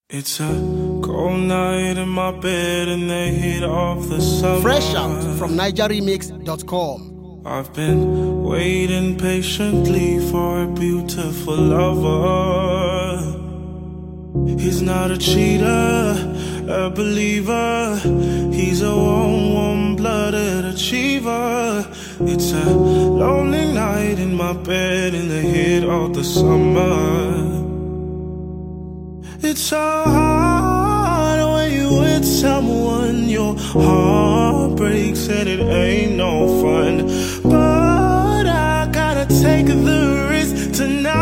It's a cold night in my bed and the heat of the summer. Fresh out from NigerRemix.com. I've been waiting patiently for a beautiful lover. He's not a cheater, a believer. He's a warm-blooded achiever. It's a lonely night in my bed in the heat of the summer. It's so hard when you with someone, your heart breaks and it ain't no fun. But I gotta take the risk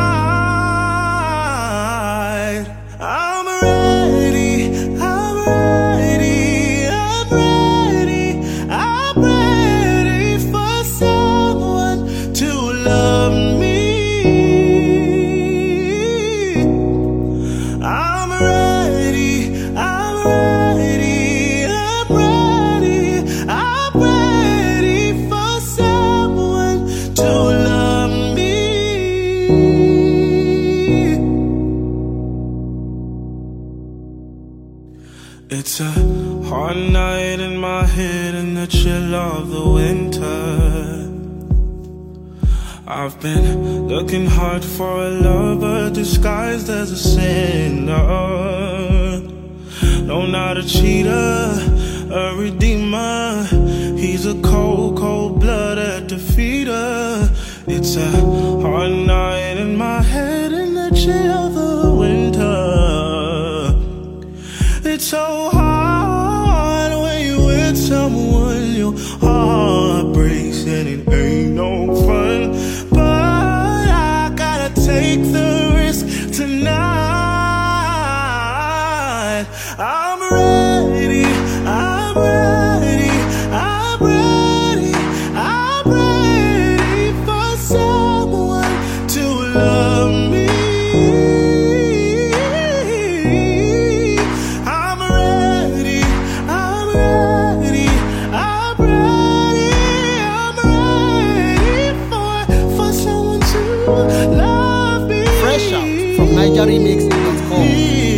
tonight. I'm ready, I'm ready, I'm ready, I'm ready for someone to love me. I'm ready, I'm ready, I'm ready, I'm ready for someone to love me. It's a hard night in my head in the chill of the winter. I've been looking hard for a lover disguised as a sinner. No, not a cheater, a redeemer. He's a cold, cold-blooded defeater. It's a hard night in my head in the chill of the winter. It's so hard when you with someone, your heart breaks and it ain't no fun. But I gotta take the risk tonight. I'm ready, I'm ready, I'm ready, I'm ready for someone to love me. I'm ready, I'm ready, I'm ready, I'm ready for someone to love me. Fresh out from NigerRemix.com.